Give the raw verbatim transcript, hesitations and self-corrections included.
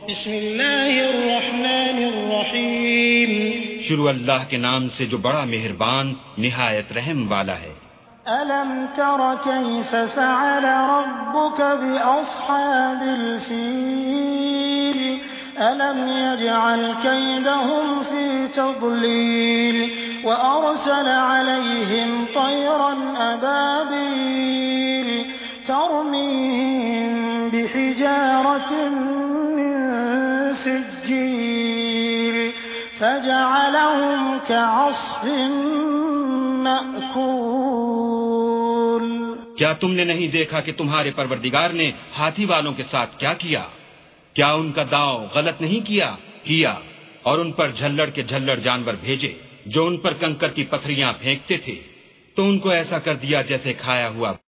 बिस्मिल्लाहिर्रहमानिर्रहीम। शुरू अल्लाह के नाम से जो बड़ा मेहरबान निहायत रहम वाला है। अलम तर कैफ फ़अल रब्बुक बिअस्हाबिल फ़ील अलम यजअल कैदहुम फ़ी तज़लील व अरसल अलैहिम तयरन अबाबील तरमीहिम बिहिजारतिन मिन सिज्जील फजअलहुम कअस्फ़िन मअकूल। क्या तुमने नहीं देखा कि तुम्हारे परवरदिगार ने हाथी वालों के साथ क्या किया? क्या उनका दांव गलत नहीं किया? किया और उन पर झल्लड़ के झल्लड़ जानवर भेजे जो उन पर कंकर की पत्थरियां फेंकते थे, तो उनको ऐसा कर दिया जैसे खाया हुआ